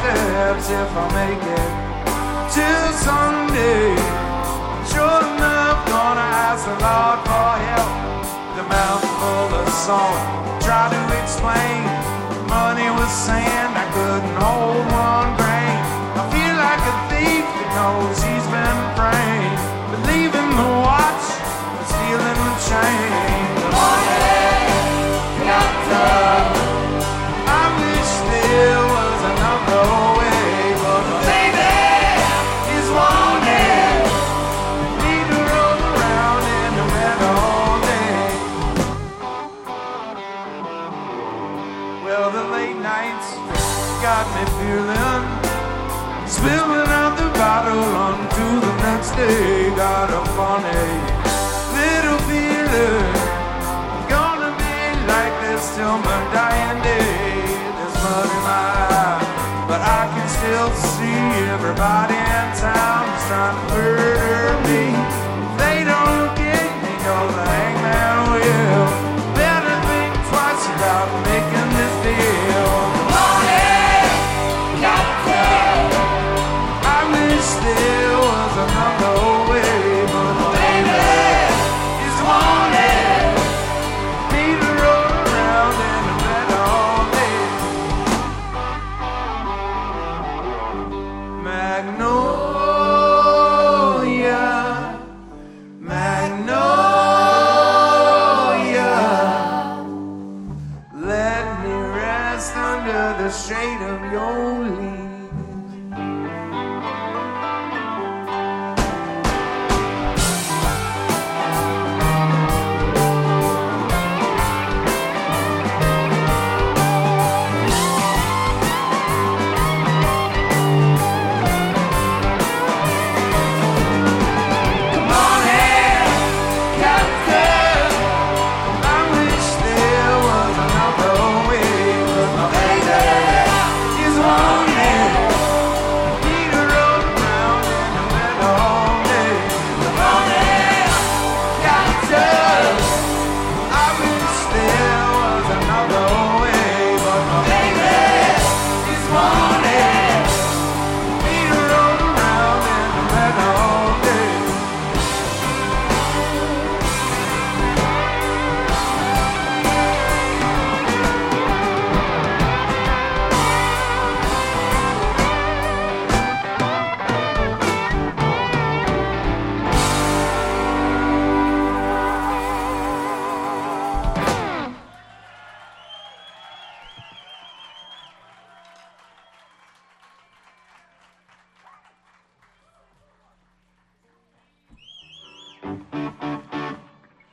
steps if I make it till Sunday. Sure enough, gonna ask the Lord for help. The mouth full of salt, try to explain. Money was sand, I couldn't hold one grain. I feel like a thief that knows he's been framed, believing the watch, stealing the chain. I wish there was another way, but my baby is wanted. Need to roll around in the meadow all day. Well, the late nights got me feeling, spilling out the bottle onto the next day. Got a funny little feeling, gonna be like this till my dying day. There's mud in my eye, but I can still see everybody in town is trying to murder me.